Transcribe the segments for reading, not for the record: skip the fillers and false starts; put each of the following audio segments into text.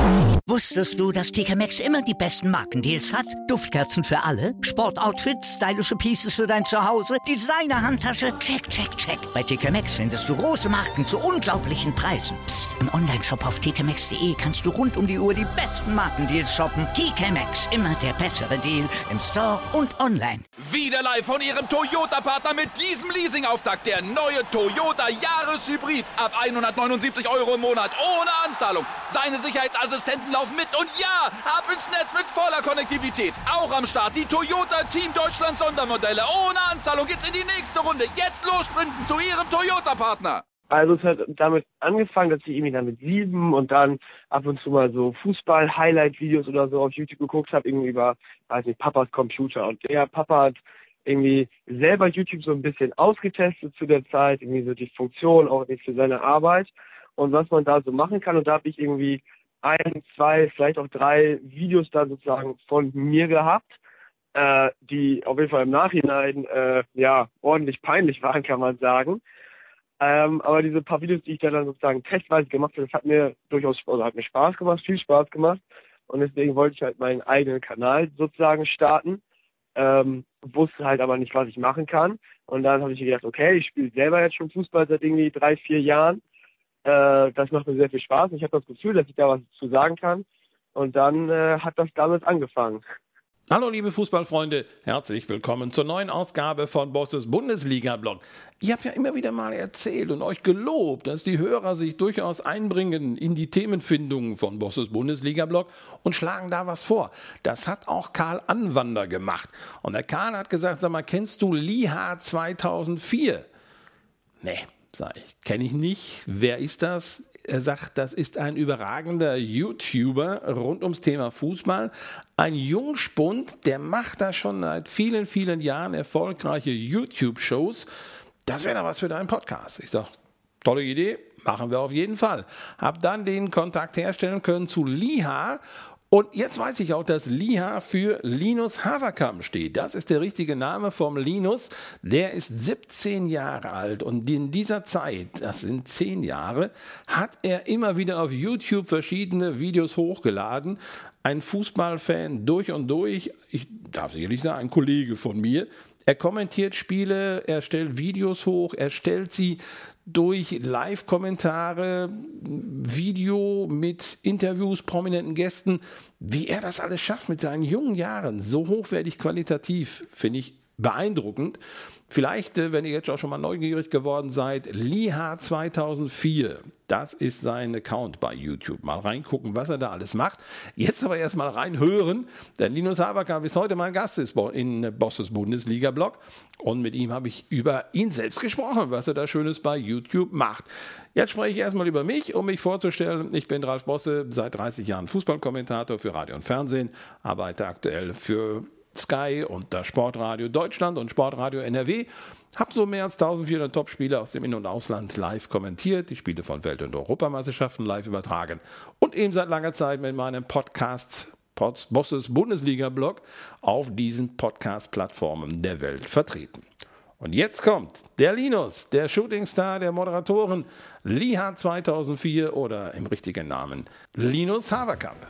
Wusstest du, dass TK Maxx immer die besten Markendeals hat? Duftkerzen für alle, Sportoutfits, stylische Pieces für dein Zuhause, Designer-Handtasche, check, check, check. Bei TK Maxx findest du große Marken zu unglaublichen Preisen. Psst. Im Onlineshop auf tkmaxx.de kannst du rund um die Uhr die besten Markendeals shoppen. TK Maxx, immer der bessere Deal im Store und online. Wieder live von Ihrem Toyota-Partner mit diesem Leasing-Auftakt. Der neue Toyota Jahreshybrid. Ab 179 € im Monat. Ohne Anzahlung. Seine Sicherheitsassistenten laufen mit. Und ja, ab ins Netz mit voller Konnektivität. Auch am Start die Toyota Team Deutschland Sondermodelle. Ohne Anzahlung geht's in die nächste Runde. Jetzt los sprinten zu Ihrem Toyota-Partner. Also es hat damit angefangen, dass ich irgendwie dann mit 7 und dann ab und zu mal so Fußball-Highlight-Videos oder so auf YouTube geguckt habe, irgendwie über, weiß nicht, Papas Computer. Und der Papa hat irgendwie selber YouTube so ein bisschen ausgetestet zu der Zeit, irgendwie so die Funktion auch nicht für seine Arbeit und was man da so machen kann. Und da habe ich irgendwie 1, 2, vielleicht auch 3 Videos dann sozusagen von mir gehabt, die auf jeden Fall im Nachhinein ordentlich peinlich waren, kann man sagen. Aber diese paar Videos, die ich dann sozusagen testweise gemacht habe, das hat mir hat mir Spaß gemacht, viel Spaß gemacht. Und deswegen wollte ich halt meinen eigenen Kanal sozusagen starten. Wusste halt aber nicht, was ich machen kann. Und dann habe ich mir gedacht, okay, ich spiele selber jetzt schon Fußball seit irgendwie 3, 4 Jahren. Das macht mir sehr viel Spaß. Und ich habe das Gefühl, dass ich da was zu sagen kann. Und dann hat das damit angefangen. Hallo liebe Fußballfreunde, herzlich willkommen zur neuen Ausgabe von Bosses Bundesliga-Blog. Ich habe ja immer wieder mal erzählt und euch gelobt, dass die Hörer sich durchaus einbringen in die Themenfindung von Bosses Bundesliga-Blog und schlagen da was vor. Das hat auch Karl Anwander gemacht. Und der Karl hat gesagt, sag mal, kennst du Liha 2004? Nee, sag ich, kenne ich nicht. Wer ist das? Er sagt, das ist ein überragender YouTuber rund ums Thema Fußball. Ein Jungspund, der macht da schon seit vielen, vielen Jahren erfolgreiche YouTube-Shows. Das wäre doch was für deinen Podcast. Ich sage, tolle Idee, machen wir auf jeden Fall. Hab dann den Kontakt herstellen können zu Liha. Und jetzt weiß ich auch, dass Liha für Linus Haverkamp steht. Das ist der richtige Name vom Linus. Der ist 17 Jahre alt und in dieser Zeit, das sind 10 Jahre, hat er immer wieder auf YouTube verschiedene Videos hochgeladen. Ein Fußballfan durch und durch, ich darf sicherlich sagen, ein Kollege von mir. Er kommentiert Spiele, er stellt Videos hoch, er stellt sie durch Live-Kommentare, Video mit Interviews, prominenten Gästen. Wie er das alles schafft mit seinen jungen Jahren, so hochwertig qualitativ, finde ich beeindruckend. Vielleicht, wenn ihr jetzt auch schon mal neugierig geworden seid, Liha 2004, das ist sein Account bei YouTube. Mal reingucken, was er da alles macht. Jetzt aber erstmal reinhören, denn Linus Haverkamp ist heute mein Gast in Bosses Bundesliga-Blog und mit ihm habe ich über ihn selbst gesprochen, was er da Schönes bei YouTube macht. Jetzt spreche ich erstmal über mich, um mich vorzustellen. Ich bin Ralf Bosse, seit 30 Jahren Fußballkommentator für Radio und Fernsehen, arbeite aktuell für Sky und das Sportradio Deutschland und Sportradio NRW. Habe so mehr als 1400 Topspiele aus dem In- und Ausland live kommentiert, die Spiele von Welt- und Europameisterschaften live übertragen und eben seit langer Zeit mit meinem Podcast Bosses Bundesliga-Blog auf diesen Podcast-Plattformen der Welt vertreten. Und jetzt kommt der Linus, der Shootingstar der Moderatoren, Liha 2004 oder im richtigen Namen Linus Haverkamp.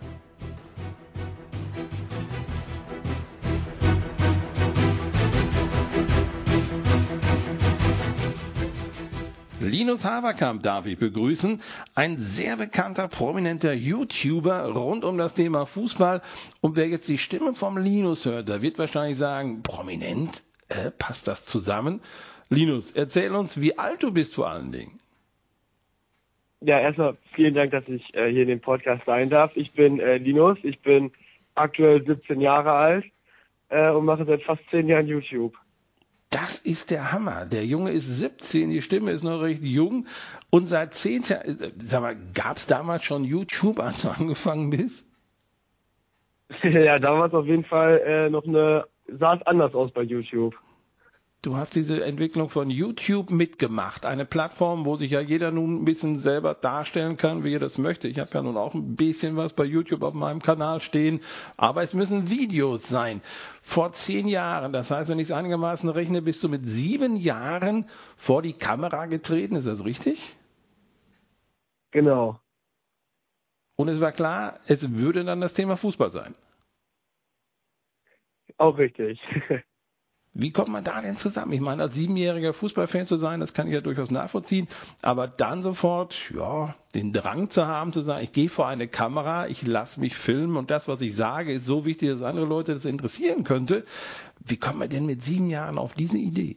Linus Haverkamp darf ich begrüßen, ein sehr bekannter, prominenter YouTuber rund um das Thema Fußball. Und wer jetzt die Stimme vom Linus hört, der wird wahrscheinlich sagen, prominent, passt das zusammen? Linus, erzähl uns, wie alt du bist vor allen Dingen. Ja, erstmal vielen Dank, dass ich hier in dem Podcast sein darf. Ich bin Linus, ich bin aktuell 17 Jahre alt und mache seit fast 10 Jahren YouTube. Das ist der Hammer. Der Junge ist 17, die Stimme ist noch recht jung und seit 10 Jahren, sag mal, gab es damals schon YouTube, als du angefangen bist? Ja, damals auf jeden Fall sah es anders aus bei YouTube. Du hast diese Entwicklung von YouTube mitgemacht, eine Plattform, wo sich ja jeder nun ein bisschen selber darstellen kann, wie er das möchte. Ich habe ja nun auch ein bisschen was bei YouTube auf meinem Kanal stehen, aber es müssen Videos sein. Vor 10 Jahren, das heißt, wenn ich es einigermaßen rechne, bist du mit 7 Jahren vor die Kamera getreten, ist das richtig? Genau. Und es war klar, es würde dann das Thema Fußball sein. Auch richtig. Wie kommt man da denn zusammen? Ich meine, als 7-jähriger Fußballfan zu sein, das kann ich ja durchaus nachvollziehen, aber dann sofort, ja, den Drang zu haben, zu sagen, ich gehe vor eine Kamera, ich lasse mich filmen und das, was ich sage, ist so wichtig, dass andere Leute das interessieren könnte. Wie kommt man denn mit 7 Jahren auf diese Idee?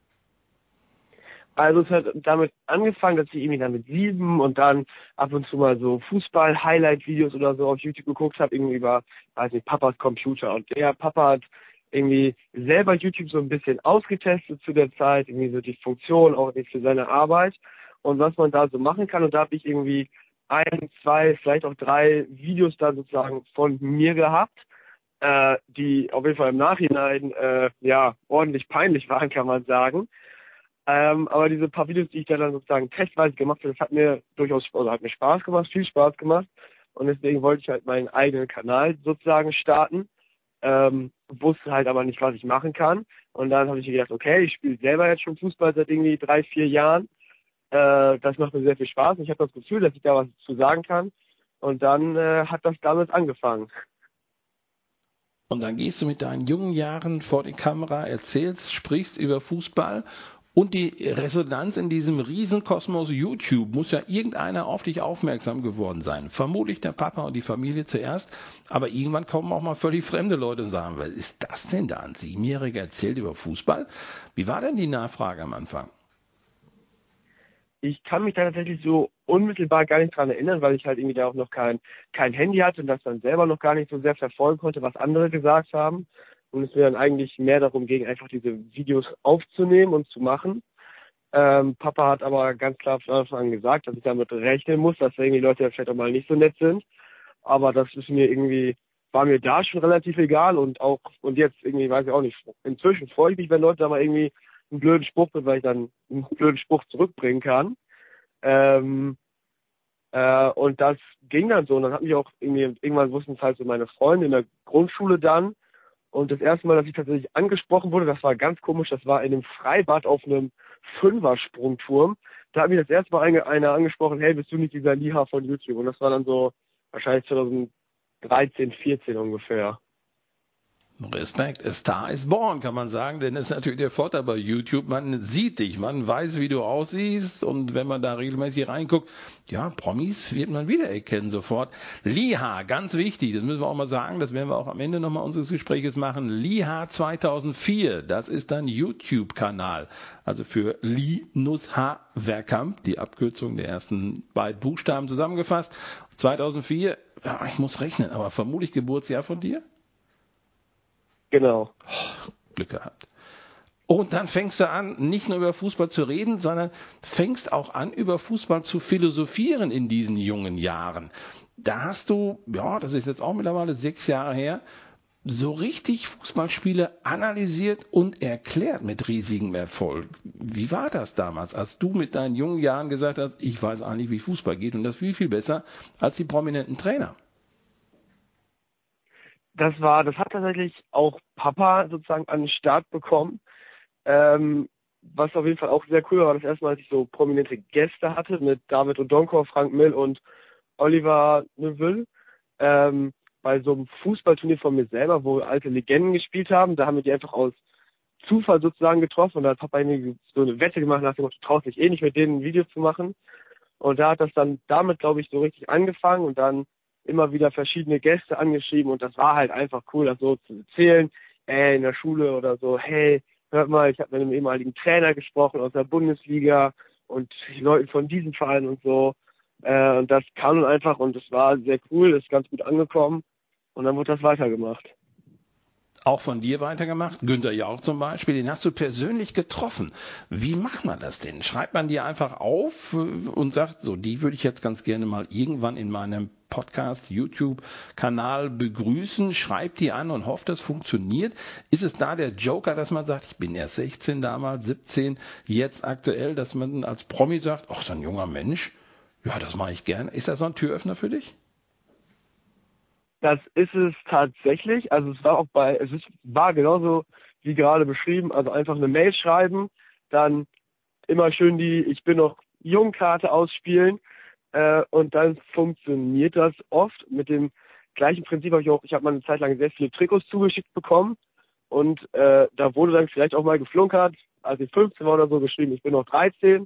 Also es hat damit angefangen, dass ich irgendwie dann mit 7 und dann ab und zu mal so Fußball-Highlight-Videos oder so auf YouTube geguckt habe, irgendwie über, weiß nicht, Papas Computer. Und der Papa hat irgendwie selber YouTube so ein bisschen ausgetestet zu der Zeit, irgendwie so die Funktion auch nicht für seine Arbeit und was man da so machen kann. Und da habe ich irgendwie 1, 2, vielleicht auch 3 Videos dann sozusagen von mir gehabt, die auf jeden Fall im Nachhinein ja ordentlich peinlich waren, kann man sagen. Aber diese paar Videos, die ich dann sozusagen testweise gemacht habe, das hat mir durchaus, also hat mir Spaß gemacht, viel Spaß gemacht. Und deswegen wollte ich halt meinen eigenen Kanal sozusagen starten. Wusste halt aber nicht, was ich machen kann. Und dann habe ich mir gedacht, okay, ich spiele selber jetzt schon Fußball seit irgendwie 3, 4 Jahren. Das macht mir sehr viel Spaß. Und ich habe das Gefühl, dass ich da was zu sagen kann. Und dann hat das damit angefangen. Und dann gehst du mit deinen jungen Jahren vor die Kamera, erzählst, sprichst über Fußball. Und die Resonanz in diesem Riesenkosmos YouTube muss ja irgendeiner auf dich aufmerksam geworden sein. Vermutlich der Papa und die Familie zuerst, aber irgendwann kommen auch mal völlig fremde Leute und sagen, was ist das denn da? Ein 7-Jähriger erzählt über Fußball? Wie war denn die Nachfrage am Anfang? Ich kann mich da tatsächlich so unmittelbar gar nicht dran erinnern, weil ich halt irgendwie da auch noch kein Handy hatte und das dann selber noch gar nicht so sehr verfolgen konnte, was andere gesagt haben. Und es mir dann eigentlich mehr darum ging, einfach diese Videos aufzunehmen und zu machen. Papa hat aber ganz klar von Anfang an gesagt, dass ich damit rechnen muss, dass irgendwie Leute vielleicht auch mal nicht so nett sind. Aber das ist mir irgendwie, war mir da schon relativ egal und jetzt irgendwie, weiß ich auch nicht, inzwischen freue ich mich, wenn Leute da mal irgendwie einen blöden Spruch bringen, weil ich dann einen blöden Spruch zurückbringen kann. Und das ging dann so. Und dann hat mich auch irgendwann wussten es halt so meine Freunde in der Grundschule dann. Und das erste Mal, dass ich tatsächlich angesprochen wurde, das war ganz komisch, das war in einem Freibad auf einem 5er-Sprungturm. Da hat mich das erste Mal einer angesprochen, hey, bist du nicht dieser Liha von YouTube? Und das war dann so wahrscheinlich 2013, 14 ungefähr. Respekt, a star is born, kann man sagen, denn das ist natürlich der Vorteil bei YouTube, man sieht dich, man weiß, wie du aussiehst und wenn man da regelmäßig reinguckt, ja, Promis wird man wiedererkennen sofort. Liha, ganz wichtig, das müssen wir auch mal sagen, das werden wir auch am Ende nochmal unseres Gespräches machen, Liha 2004, das ist dein YouTube-Kanal, also für Linus H. Verkamp, die Abkürzung der ersten beiden Buchstaben zusammengefasst, 2004, ja, ich muss rechnen, aber vermutlich Geburtsjahr von dir? Genau. Glück gehabt. Und dann fängst du an, nicht nur über Fußball zu reden, sondern fängst auch an, über Fußball zu philosophieren in diesen jungen Jahren. Da hast du, ja, das ist jetzt auch mittlerweile 6 Jahre her, so richtig Fußballspiele analysiert und erklärt mit riesigem Erfolg. Wie war das damals, als du mit deinen jungen Jahren gesagt hast, ich weiß eigentlich, wie Fußball geht und das viel, viel besser als die prominenten Trainer? Das hat tatsächlich auch Papa sozusagen an den Start bekommen. Was auf jeden Fall auch sehr cool war, das erste Mal, als ich so prominente Gäste hatte mit David Odonkor, Frank Mill und Oliver Neuville. Bei so einem Fußballturnier von mir selber, wo alte Legenden gespielt haben, da haben wir die einfach aus Zufall sozusagen getroffen und da hat Papa irgendwie so eine Wette gemacht nach dem Motto, du traust dich eh nicht mit denen ein Video zu machen. Und da hat das dann damit, glaube ich, so richtig angefangen und dann immer wieder verschiedene Gäste angeschrieben und das war halt einfach cool, das so zu erzählen, in der Schule oder so, hey, hört mal, ich habe mit einem ehemaligen Trainer gesprochen aus der Bundesliga und Leuten von diesem Verein und so. Und das kam dann einfach und es war sehr cool, ist ganz gut angekommen und dann wurde das weitergemacht. Auch von dir weitergemacht, Günther Jauch zum Beispiel, den hast du persönlich getroffen. Wie macht man das denn? Schreibt man dir einfach auf und sagt, so, die würde ich jetzt ganz gerne mal irgendwann in meinem Podcast, YouTube-Kanal begrüßen, schreibt die an und hofft, das funktioniert. Ist es da der Joker, dass man sagt, ich bin erst 16 damals, 17, jetzt aktuell, dass man als Promi sagt, ach, so ein junger Mensch, ja, das mache ich gerne. Ist das so ein Türöffner für dich? Das ist es tatsächlich. Also es war genauso wie gerade beschrieben. Also einfach eine Mail schreiben, dann immer schön die Ich bin noch Jung-Karte ausspielen und dann funktioniert das oft. Mit dem gleichen Prinzip ich habe mal eine Zeit lang sehr viele Trikots zugeschickt bekommen und da wurde dann vielleicht auch mal geflunkert, als ich 15 war oder so, geschrieben, ich bin noch 13.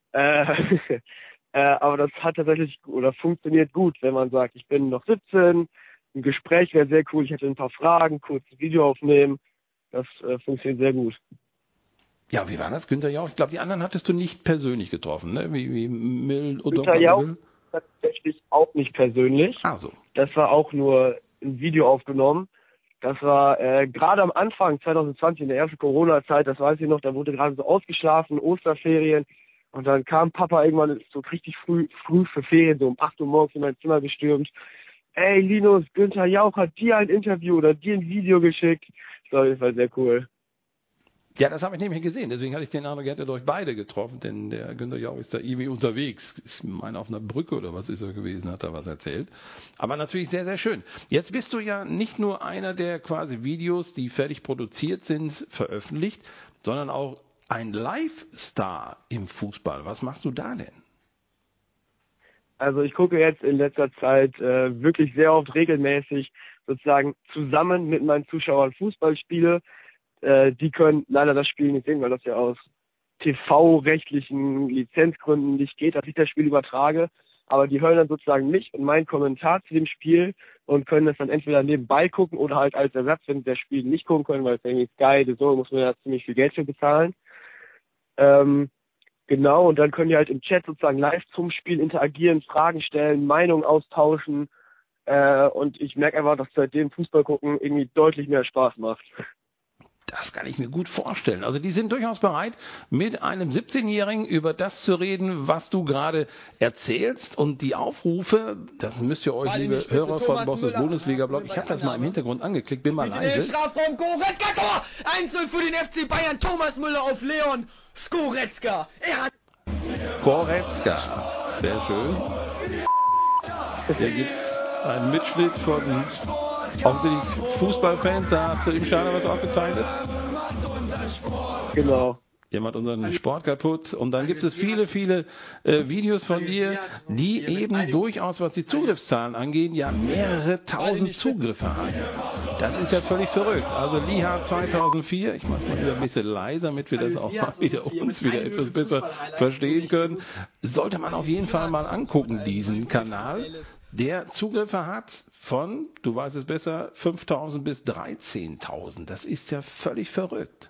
Aber das hat tatsächlich oder funktioniert gut, wenn man sagt, ich bin noch 17, ein Gespräch wäre sehr cool, ich hätte ein paar Fragen, kurz ein Video aufnehmen, das funktioniert sehr gut. Ja, wie war das, Günther Jauch? Ich glaube, die anderen hattest du nicht persönlich getroffen, ne? Wie Mill oder Günther Jauch tatsächlich auch nicht persönlich. Ah, so. Das war auch nur ein Video aufgenommen. Das war gerade am Anfang 2020, in der ersten Corona-Zeit, das weiß ich noch, da wurde gerade so ausgeschlafen, Osterferien. Und dann kam Papa irgendwann so richtig früh für Ferien, so um 8 Uhr morgens in mein Zimmer gestürmt. Ey, Linus, Günther Jauch hat dir ein Interview oder dir ein Video geschickt. Das war auf jeden Fall sehr cool. Ja, das habe ich nämlich gesehen. Deswegen hatte ich den Eindruck, ihr hättet euch beide getroffen, denn der Günther Jauch ist da irgendwie unterwegs. Ich meine, auf einer Brücke oder was ist er gewesen, hat er was erzählt. Aber natürlich sehr, sehr schön. Jetzt bist du ja nicht nur einer, der quasi Videos, die fertig produziert sind, veröffentlicht, sondern auch ein Live-Star im Fußball. Was machst du da denn? Also ich gucke jetzt in letzter Zeit wirklich sehr oft regelmäßig sozusagen zusammen mit meinen Zuschauern Fußballspiele. Die können leider das Spiel nicht sehen, weil das ja aus TV-rechtlichen Lizenzgründen nicht geht, dass ich das Spiel übertrage. Aber die hören dann sozusagen mich und meinen Kommentar zu dem Spiel und können das dann entweder nebenbei gucken oder halt als Ersatz, wenn sie das Spiel nicht gucken können, weil es irgendwie Sky, so muss man ja ziemlich viel Geld für bezahlen. Genau, und dann können die halt im Chat sozusagen live zum Spiel interagieren, Fragen stellen, Meinungen austauschen. Und ich merke einfach, dass seitdem Fußball gucken irgendwie deutlich mehr Spaß macht. Das kann ich mir gut vorstellen. Also die sind durchaus bereit, mit einem 17-Jährigen über das zu reden, was du gerade erzählst. Und die Aufrufe, das müsst ihr euch, liebe Hörer von Bosses Bundesliga-Blog, ich habe das mal im Hintergrund angeklickt, bin mal leise. Strafraum, Goretzka, Tor! 1-0 für den FC Bayern, Thomas Müller auf Leon Goretzka. Goretzka, sehr schön. Hier gibt's einen Mitschnitt von offensichtlich Fußballfans, da hast du im Stadion was aufgezeichnet. Genau. Jemand unseren Sport kaputt. Und dann gibt es viele, viele Videos von dir, die eben durchaus, was die Zugriffszahlen angehen, ja mehrere tausend Zugriffe haben. Das ist ja völlig verrückt. Also Liha 2004, ich mach's mal wieder ein bisschen leiser, damit wir das auch mal wieder uns wieder etwas besser verstehen können. Sollte man auf jeden Fall mal angucken, diesen Kanal, der Zugriffe hat von, du weißt es besser, 5.000 bis 13.000. Das ist ja völlig verrückt.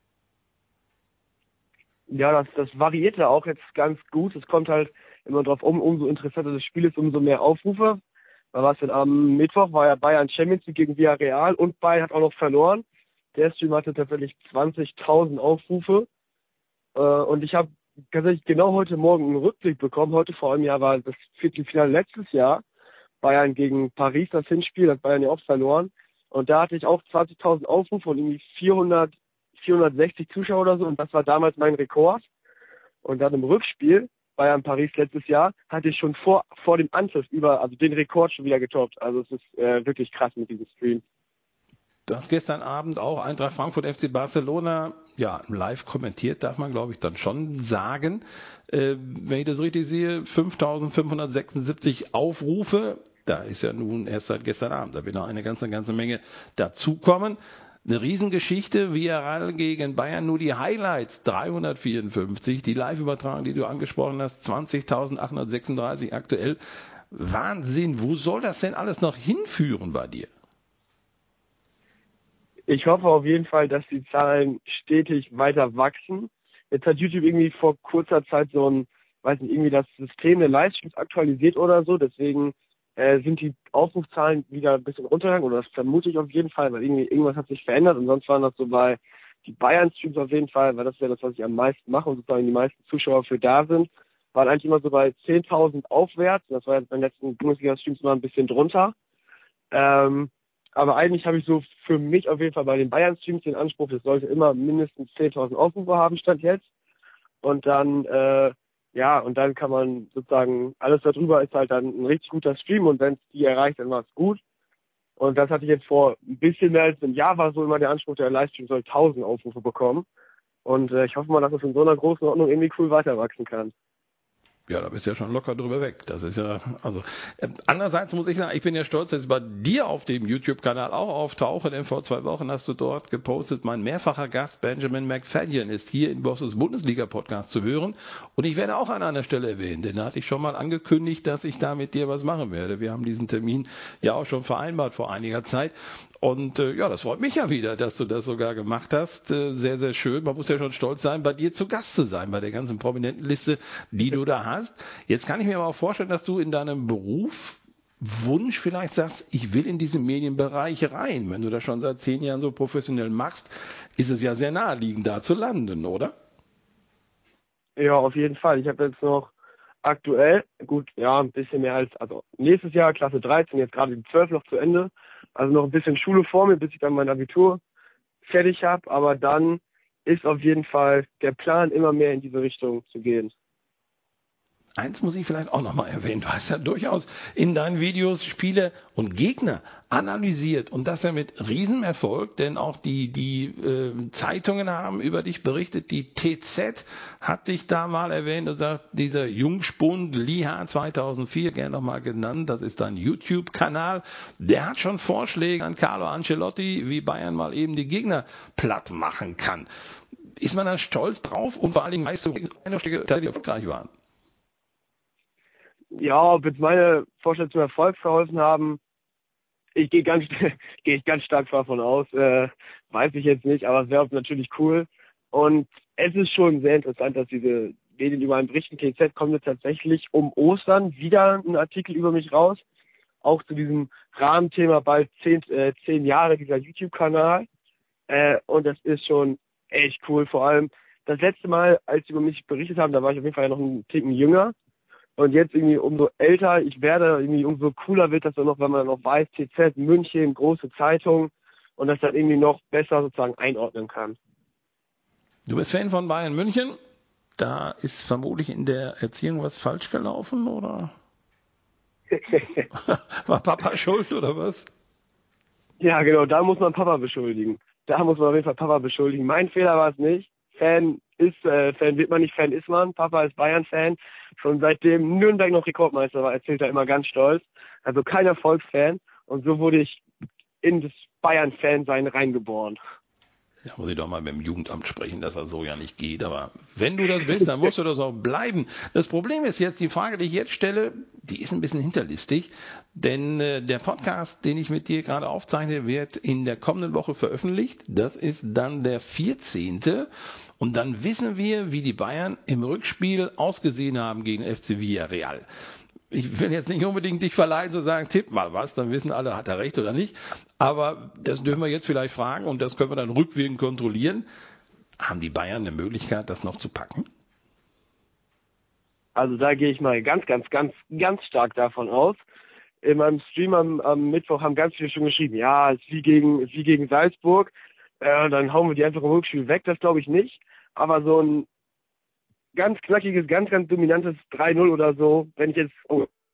Ja, das variiert ja auch jetzt ganz gut. Es kommt halt immer drauf umso interessanter das Spiel ist, umso mehr Aufrufe. Da war es denn am Mittwoch, war ja Bayern Champions League gegen Villarreal und Bayern hat auch noch verloren. Der Stream hatte tatsächlich 20.000 Aufrufe. Und ich habe tatsächlich genau heute Morgen einen Rückblick bekommen. Heute vor einem Jahr war das Viertelfinale letztes Jahr. Bayern gegen Paris, das Hinspiel, hat Bayern ja auch verloren. Und da hatte ich auch 20.000 Aufrufe und irgendwie 460 Zuschauer oder so, und das war damals mein Rekord. Und dann im Rückspiel, Bayern-Paris letztes Jahr, hatte ich schon vor dem Anpfiff den Rekord schon wieder getoppt. Also es ist wirklich krass mit diesem Stream. Du hast gestern Abend auch Eintracht Frankfurt FC Barcelona live kommentiert, darf man glaube ich dann schon sagen. Wenn ich das richtig sehe, 5.576 Aufrufe. Da ist ja nun erst seit gestern Abend, da wird noch eine ganze Menge dazukommen. Eine Riesengeschichte, Villarreal gegen Bayern, nur die Highlights 354, die Live-Übertragung, die du angesprochen hast, 20.836 aktuell. Wahnsinn, wo soll das denn alles noch hinführen bei dir? Ich hoffe auf jeden Fall, dass die Zahlen stetig weiter wachsen. Jetzt hat YouTube irgendwie vor kurzer Zeit irgendwie das System der Livestreams aktualisiert oder so, deswegen sind die Aufrufzahlen wieder ein bisschen runtergegangen, oder das vermute ich auf jeden Fall, weil irgendwas hat sich verändert, und sonst waren das so bei die Bayern-Streams auf jeden Fall, weil das ist ja das, was ich am meisten mache und sozusagen die meisten Zuschauer für da sind, waren eigentlich immer so bei 10.000 aufwärts. Das war jetzt beim letzten Bundesliga-Streams mal ein bisschen drunter. Aber eigentlich habe ich so für mich auf jeden Fall bei den Bayern-Streams den Anspruch, das sollte immer mindestens 10.000 Aufrufe haben, Stand jetzt. Und dann und dann kann man sozusagen, alles darüber ist halt dann ein richtig guter Stream, und wenn es die erreicht, dann war es gut. Und das hatte ich jetzt vor ein bisschen mehr als einem Jahr, war so immer der Anspruch, der Livestream soll 1.000 Aufrufe bekommen. Und ich hoffe mal, dass es in so einer großen Ordnung irgendwie cool weiter wachsen kann. Ja, da bist du ja schon locker drüber weg. Das ist ja, also, andererseits muss ich sagen, ich bin ja stolz, dass ich bei dir auf dem YouTube-Kanal auch auftauche, denn vor 2 Wochen hast du dort gepostet, mein mehrfacher Gast Benjamin McFadden ist hier in Bosses Bundesliga-Podcast zu hören und ich werde auch an einer Stelle erwähnen, denn da hatte ich schon mal angekündigt, dass ich da mit dir was machen werde. Wir haben diesen Termin ja auch schon vereinbart vor einiger Zeit. Und ja, das freut mich ja wieder, dass du das sogar gemacht hast. Sehr, sehr schön. Man muss ja schon stolz sein, bei dir zu Gast zu sein, bei der ganzen prominenten Liste, die du da hast. Jetzt kann ich mir aber auch vorstellen, dass du in deinem Wunsch vielleicht sagst, ich will in diesen Medienbereich rein. Wenn du das schon seit 10 Jahren so professionell machst, ist es ja sehr naheliegend, da zu landen, oder? Ja, auf jeden Fall. Ich habe jetzt noch aktuell, gut, ja, ein bisschen mehr als, also nächstes Jahr Klasse 13, jetzt gerade die 12 noch zu Ende. Also noch ein bisschen Schule vor mir, bis ich dann mein Abitur fertig habe. Aber dann ist auf jeden Fall der Plan, immer mehr in diese Richtung zu gehen. Eins muss ich vielleicht auch nochmal erwähnen. Du hast ja durchaus in deinen Videos Spiele und Gegner analysiert und das ja mit Riesenerfolg, denn auch die Zeitungen haben über dich berichtet. Die TZ hat dich da mal erwähnt und sagt, dieser Jungspund Liha 2004, gerne nochmal genannt, das ist dein YouTube-Kanal, der hat schon Vorschläge an Carlo Ancelotti, wie Bayern mal eben die Gegner platt machen kann. Ist man da stolz drauf und vor allen Dingen weißt du, eine Strecke, die erfolgreich waren? Ja, ob jetzt meine Vorstellungen zum Erfolg verholfen haben, gehe ich ganz stark davon aus, weiß ich jetzt nicht, aber es wäre natürlich cool. Und es ist schon sehr interessant, dass diese Medien über einen berichten. TZ kommt jetzt tatsächlich um Ostern wieder ein Artikel über mich raus, auch zu diesem Rahmenthema bald 10 Jahre dieser YouTube-Kanal. Und das ist schon echt cool. Vor allem das letzte Mal, als sie über mich berichtet haben, da war ich auf jeden Fall ja noch einen Ticken jünger. Und jetzt irgendwie umso älter ich werde, irgendwie umso cooler wird das dann noch, wenn man dann noch weiß, TZ, München, große Zeitung und das dann irgendwie noch besser sozusagen einordnen kann. Du bist Fan von Bayern München. Da ist vermutlich in der Erziehung was falsch gelaufen, oder? War Papa schuld, oder was? Ja, genau, da muss man Papa beschuldigen. Da muss man auf jeden Fall Papa beschuldigen. Mein Fehler war es nicht. Fan wird man nicht, Fan ist man. Papa ist Bayern-Fan. Schon seitdem Nürnberg noch Rekordmeister war, erzählt er immer ganz stolz. Also kein Erfolgsfan. Und so wurde ich in das Bayern-Fan-Sein reingeboren. Da muss ich doch mal mit dem Jugendamt sprechen, dass das so ja nicht geht. Aber wenn du das willst, dann musst du das auch bleiben. Das Problem ist jetzt, die Frage, die ich jetzt stelle, die ist ein bisschen hinterlistig. Denn der Podcast, den ich mit dir gerade aufzeichne, wird in der kommenden Woche veröffentlicht. Das ist dann der 14. Und dann wissen wir, wie die Bayern im Rückspiel ausgesehen haben gegen FC Villarreal. Ich will jetzt nicht unbedingt dich verleiten zu sagen, tipp mal was, dann wissen alle, hat er recht oder nicht. Aber das dürfen wir jetzt vielleicht fragen und das können wir dann rückwirkend kontrollieren. Haben die Bayern eine Möglichkeit, das noch zu packen? Also da gehe ich mal ganz stark davon aus. In meinem Stream am Mittwoch haben ganz viele schon geschrieben, ja, es ist wie gegen Salzburg. Dann hauen wir die einfach im Rückspiel weg, das glaube ich nicht. Aber so ein ganz knackiges, ganz dominantes 3-0 oder so, wenn ich jetzt,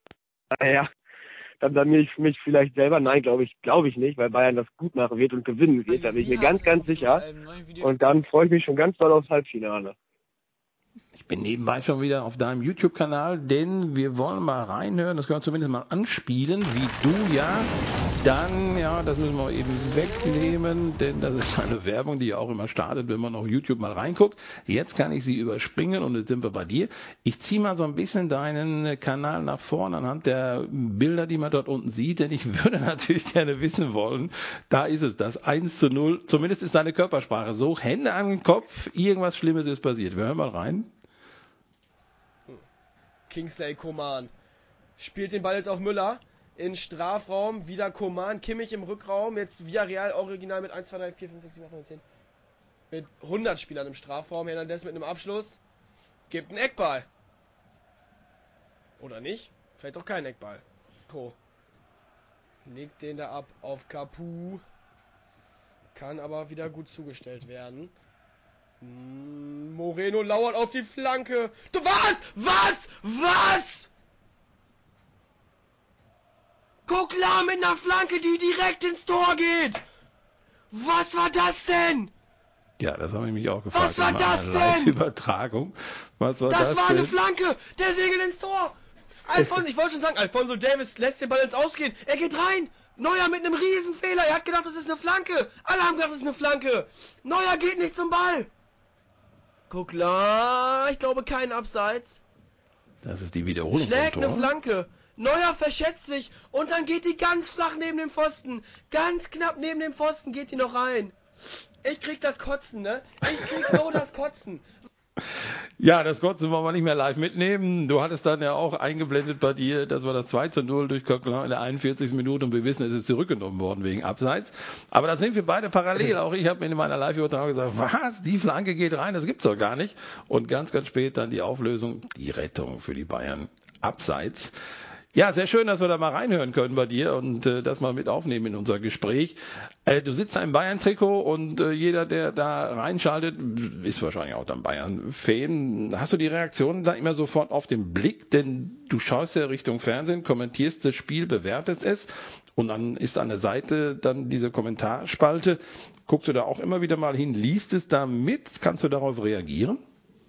dann blamiere ich mich vielleicht selber. Nein, glaube ich nicht, weil Bayern das gut machen wird und gewinnen wird, da bin ich mir ganz sicher. Und dann freue ich mich schon ganz doll aufs Halbfinale. Ich bin nebenbei schon wieder auf deinem YouTube-Kanal, denn wir wollen mal reinhören, das können wir zumindest mal anspielen, wie du ja dann, ja, das müssen wir eben wegnehmen, denn das ist eine Werbung, die ja auch immer startet, wenn man auf YouTube mal reinguckt. Jetzt kann ich sie überspringen und jetzt sind wir bei dir. Ich ziehe mal so ein bisschen deinen Kanal nach vorne anhand der Bilder, die man dort unten sieht, denn ich würde natürlich gerne wissen wollen, da ist es, das 1:0, zumindest ist deine Körpersprache so, Hände an den Kopf, irgendwas Schlimmes ist passiert. Wir hören mal rein. Kingsley Coman spielt den Ball jetzt auf Müller in Strafraum, wieder Coman, Kimmich im Rückraum, jetzt Villarreal original mit 1, 2, 3, 4, 5, 6, 7, 8, 9, 10 mit 100 Spielern im Strafraum, Hernandez mit einem Abschluss, gibt einen Eckball. Oder nicht? Fällt doch kein Eckball. Legt den da ab auf Capu, kann aber wieder gut zugestellt werden. Moreno lauert auf die Flanke. Du was? Coquelin mit einer Flanke, die direkt ins Tor geht. Was war das denn? Ja, das habe ich mich auch gefragt. Was war das denn? Live-Übertragung. Was war das? Das war denn? eine Flanke! Der segelt ins Tor! Alfonso, ich wollte schon sagen, Alfonso Davies lässt den Ball ins Ausgehen. Er geht rein! Neuer mit einem Riesenfehler. Er hat gedacht, das ist eine Flanke. Alle haben gedacht, das ist eine Flanke. Neuer geht nicht zum Ball. Guck klar, ich glaube kein Abseits. Das ist die Wiederholung. Schlägt eine Flanke. Neuer verschätzt sich und dann geht die ganz flach neben dem Pfosten. Ganz knapp neben dem Pfosten geht die noch rein. Ich krieg das Kotzen, ne? Ich krieg so das Kotzen. Ja, das Kotzen wollen wir nicht mehr live mitnehmen. Du hattest dann ja auch eingeblendet bei dir, das war das 2:0 durch Coquelin in der 41. Minute und wir wissen, es ist zurückgenommen worden wegen Abseits. Aber da sind wir beide parallel. Auch ich habe mir in meiner Live-Übertragung gesagt, was, die Flanke geht rein, das gibt's doch gar nicht. Und ganz, ganz spät dann die Auflösung, die Rettung für die Bayern. Abseits. Ja, sehr schön, dass wir da mal reinhören können bei dir und das mal mit aufnehmen in unser Gespräch. Du sitzt da im Bayern-Trikot und jeder, der da reinschaltet, ist wahrscheinlich auch dann Bayern-Fan. Hast du die Reaktionen da immer sofort auf den Blick? Denn du schaust ja Richtung Fernsehen, kommentierst das Spiel, bewertest es und dann ist an der Seite dann diese Kommentarspalte. Guckst du da auch immer wieder mal hin, liest es da mit? Kannst du darauf reagieren?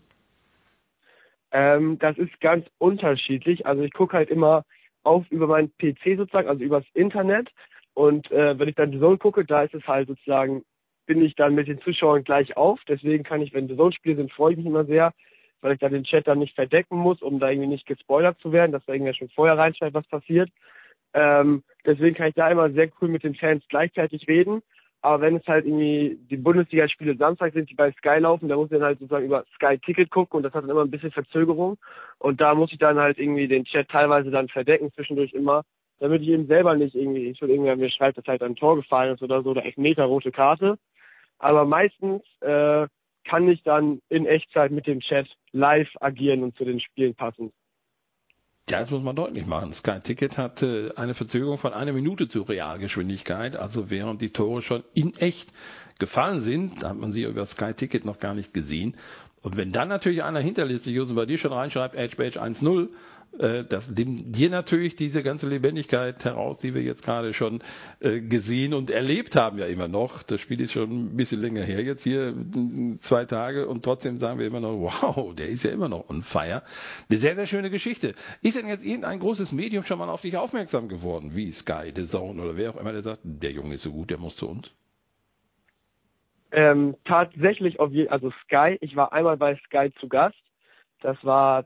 Das ist ganz unterschiedlich. Also ich gucke halt immer auf über meinen PC sozusagen, also übers Internet. Und wenn ich dann die Zone gucke, da ist es halt sozusagen, bin ich dann mit den Zuschauern gleich auf. Deswegen kann ich, wenn die Zone-Spiele sind, freue ich mich immer sehr, weil ich dann den Chat dann nicht verdecken muss, um da irgendwie nicht gespoilert zu werden, dass da irgendwer schon vorher reinschreibt, was passiert. Deswegen kann ich da immer sehr cool mit den Fans gleichzeitig reden. Aber wenn es halt irgendwie die Bundesligaspiele Samstag sind, die bei Sky laufen, da muss ich dann halt sozusagen über Sky Ticket gucken und das hat dann immer ein bisschen Verzögerung. Und da muss ich dann halt irgendwie den Chat teilweise dann verdecken, zwischendurch immer, damit ich eben selber nicht irgendwie, ich will irgendwer mir schreibt, dass halt ein Tor gefallen ist oder so, oder Elfmeter, rote Karte. Aber meistens kann ich dann in Echtzeit mit dem Chat live agieren und zu den Spielen passen. Ja, das muss man deutlich machen. Sky Ticket hat eine Verzögerung von 1 Minute zur Realgeschwindigkeit, also während die Tore schon in echt gefallen sind, da hat man sie über Sky Ticket noch gar nicht gesehen. Und wenn dann natürlich einer hinterlistig ist und bei dir schon reinschreibt, Edge 1-0, das nimmt dir natürlich diese ganze Lebendigkeit heraus, die wir jetzt gerade schon gesehen und erlebt haben ja immer noch. Das Spiel ist schon ein bisschen länger her jetzt hier, 2 Tage und trotzdem sagen wir immer noch, wow, der ist ja immer noch on fire. Eine sehr, sehr schöne Geschichte. Ist denn jetzt irgendein großes Medium schon mal auf dich aufmerksam geworden, wie Sky, The Zone oder wer auch immer, der sagt, der Junge ist so gut, der muss zu uns? Tatsächlich also Sky, ich war einmal bei Sky zu Gast, das war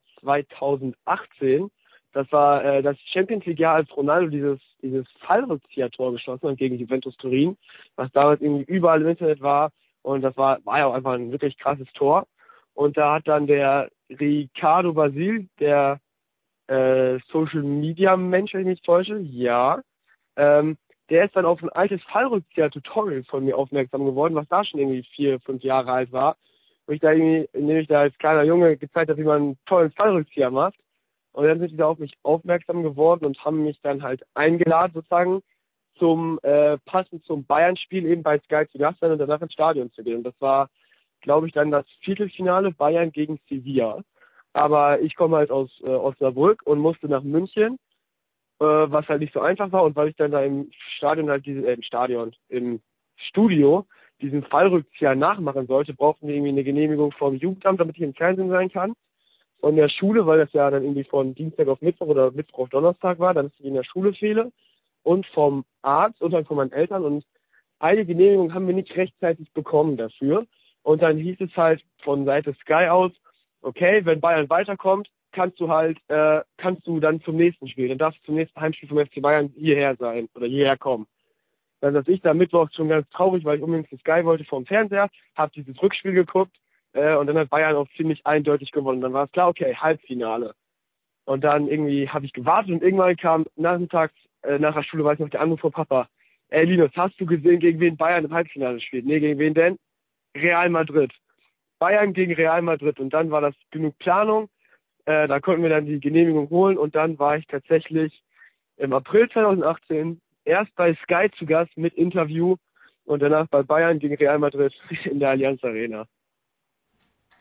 2018, das war das Champions League Jahr, als Ronaldo dieses Fallrückzieher-Tor geschossen hat gegen Juventus Turin, was damals irgendwie überall im Internet war und das war ja auch einfach ein wirklich krasses Tor und da hat dann der Ricardo Basil, der Social Media Mensch, wenn ich mich nicht täusche, ja, der ist dann auf ein altes Fallrückzieher-Tutorial von mir aufmerksam geworden, was da schon irgendwie 4-5 Jahre alt war. Wo ich da irgendwie, indem ich da als kleiner Junge gezeigt habe, wie man einen tollen Fallrückzieher macht. Und dann sind die da auf mich aufmerksam geworden und haben mich dann halt eingeladen, sozusagen, passend zum Bayern-Spiel eben bei Sky zu Gast sein und danach ins Stadion zu gehen. Und das war, glaube ich, dann das Viertelfinale Bayern gegen Sevilla. Aber ich komme halt aus Osnabrück und musste nach München, was halt nicht so einfach war und weil ich dann da im Stadion halt im Studio diesen Fallrückzieher nachmachen sollte, brauchten wir irgendwie eine Genehmigung vom Jugendamt, damit ich im Fernsehen sein kann. Von der Schule, weil das ja dann irgendwie von Dienstag auf Mittwoch oder Mittwoch auf Donnerstag war, dann ist ich in der Schule fehle und vom Arzt und dann von meinen Eltern und eine Genehmigung haben wir nicht rechtzeitig bekommen dafür und dann hieß es halt von Seite Sky aus, okay, wenn Bayern weiterkommt, kannst du dann zum nächsten Spiel. Dann darfst du zum nächsten Heimspiel vom FC Bayern hierher sein oder hierher kommen. Dann saß ich da mittwochs schon ganz traurig, weil ich unbedingt zu Sky wollte vom Fernseher, habe dieses Rückspiel geguckt und dann hat Bayern auch ziemlich eindeutig gewonnen. Dann war es klar, okay, Halbfinale. Und dann irgendwie habe ich gewartet und irgendwann kam nachmittags nach der Schule, weiß ich noch, der Anruf von Papa. Ey Linus, hast du gesehen, gegen wen Bayern im Halbfinale spielt? Nee, gegen wen denn? Real Madrid. Bayern gegen Real Madrid. Und dann war das genug Planung. Da konnten wir dann die Genehmigung holen und dann war ich tatsächlich im April 2018 erst bei Sky zu Gast mit Interview und danach bei Bayern gegen Real Madrid in der Allianz Arena.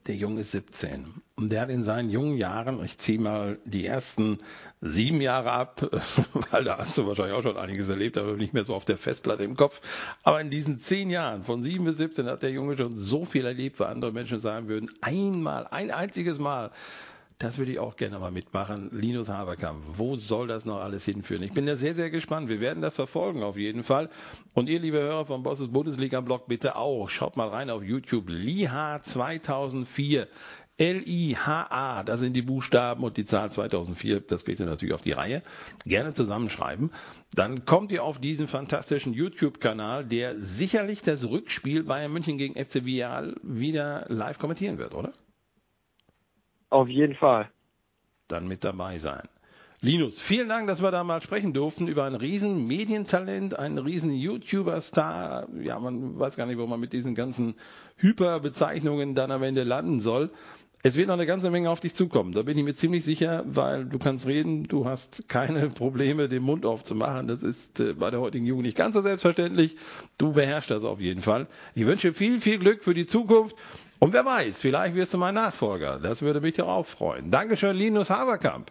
Der Junge ist 17 und der hat in seinen jungen Jahren, ich ziehe mal die ersten 7 Jahre ab, weil da hast du wahrscheinlich auch schon einiges erlebt, aber nicht mehr so auf der Festplatte im Kopf. Aber in diesen 10 Jahren, von 7 bis 17, hat der Junge schon so viel erlebt, weil andere Menschen sagen würden, ein einziges Mal, das würde ich auch gerne mal mitmachen. Linus Haverkamp, wo soll das noch alles hinführen? Ich bin da sehr, sehr gespannt. Wir werden das verfolgen auf jeden Fall. Und ihr, liebe Hörer vom Bosses Bundesliga-Blog, bitte auch. Schaut mal rein auf YouTube. Liha 2004. L-I-H-A, das sind die Buchstaben und die Zahl 2004, das geht ja natürlich auf die Reihe. Gerne zusammenschreiben. Dann kommt ihr auf diesen fantastischen YouTube-Kanal, der sicherlich das Rückspiel Bayern München gegen FC Villarreal wieder live kommentieren wird, oder? Auf jeden Fall. Dann mit dabei sein. Linus, vielen Dank, dass wir da mal sprechen durften über ein riesen Medientalent, einen riesen YouTuber-Star. Ja, man weiß gar nicht, wo man mit diesen ganzen Hyperbezeichnungen dann am Ende landen soll. Es wird noch eine ganze Menge auf dich zukommen, da bin ich mir ziemlich sicher, weil du kannst reden, du hast keine Probleme, den Mund aufzumachen. Das ist bei der heutigen Jugend nicht ganz so selbstverständlich. Du beherrschst das auf jeden Fall. Ich wünsche viel, viel Glück für die Zukunft. Und wer weiß, vielleicht wirst du mein Nachfolger. Das würde mich doch auch freuen. Dankeschön, Linus Haverkamp.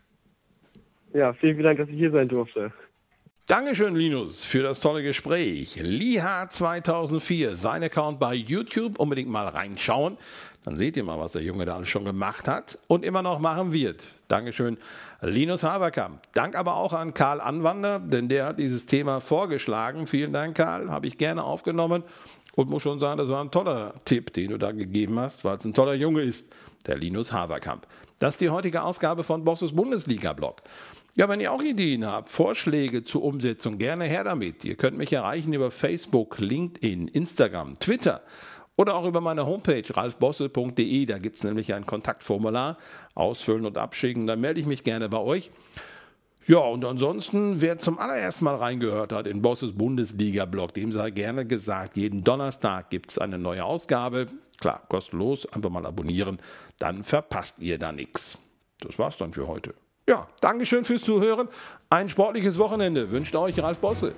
Ja, vielen Dank, dass ich hier sein durfte. Dankeschön, Linus, für das tolle Gespräch. Liha 2004, sein Account bei YouTube. Unbedingt mal reinschauen. Dann seht ihr mal, was der Junge da alles schon gemacht hat und immer noch machen wird. Dankeschön, Linus Haverkamp. Dank aber auch an Karl Anwander, denn der hat dieses Thema vorgeschlagen. Vielen Dank, Karl. Habe ich gerne aufgenommen. Und muss schon sagen, das war ein toller Tipp, den du da gegeben hast, weil es ein toller Junge ist, der Linus Haverkamp. Das ist die heutige Ausgabe von Bosses Bundesliga-Blog. Ja, wenn ihr auch Ideen habt, Vorschläge zur Umsetzung, gerne her damit. Ihr könnt mich erreichen über Facebook, LinkedIn, Instagram, Twitter oder auch über meine Homepage ralfbosse.de. Da gibt es nämlich ein Kontaktformular. Ausfüllen und abschicken, dann melde ich mich gerne bei euch. Ja, und ansonsten, wer zum allerersten Mal reingehört hat in Bosses Bundesliga-Blog, dem sei gerne gesagt, jeden Donnerstag gibt es eine neue Ausgabe. Klar, kostenlos, einfach mal abonnieren, dann verpasst ihr da nichts. Das war's dann für heute. Ja, Dankeschön fürs Zuhören. Ein sportliches Wochenende wünscht euch Ralf Bosse.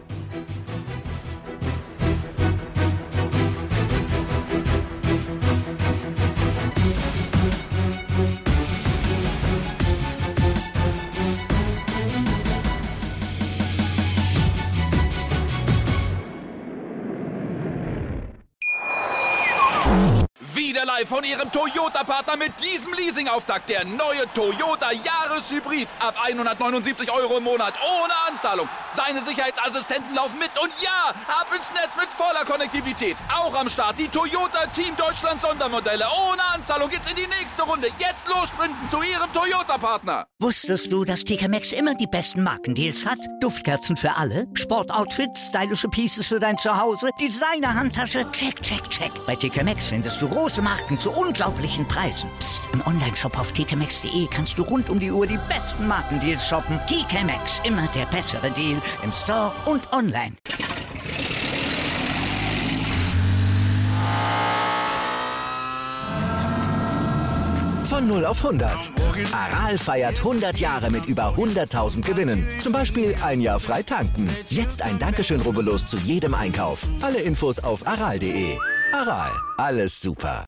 Wieder live von Ihrem Toyota-Partner mit diesem Leasing-Auftakt. Der neue Toyota Jahreshybrid. Ab 179 € im Monat. Ohne Anzahlung. Seine Sicherheitsassistenten laufen mit. Und ja, ab ins Netz mit voller Konnektivität. Auch am Start die Toyota Team Deutschland Sondermodelle. Ohne Anzahlung geht's in die nächste Runde. Jetzt los sprinten zu Ihrem Toyota-Partner. Wusstest du, dass TK Maxx immer die besten Markendeals hat? Duftkerzen für alle, Sportoutfits, stylische Pieces für dein Zuhause, Designer-Handtasche, check, check, check. Bei TK Maxx findest du große Marken zu unglaublichen Preisen. Psst. Im Onlineshop auf tkmaxx.de kannst du rund um die Uhr die besten Markendeals shoppen. TK Maxx, immer der bessere Deal im Store und online. Von 0 auf 100. Aral feiert 100 Jahre mit über 100.000 Gewinnen. Zum Beispiel ein Jahr frei tanken. Jetzt ein Dankeschön, rubbellos zu jedem Einkauf. Alle Infos auf aral.de. Aral, alles super.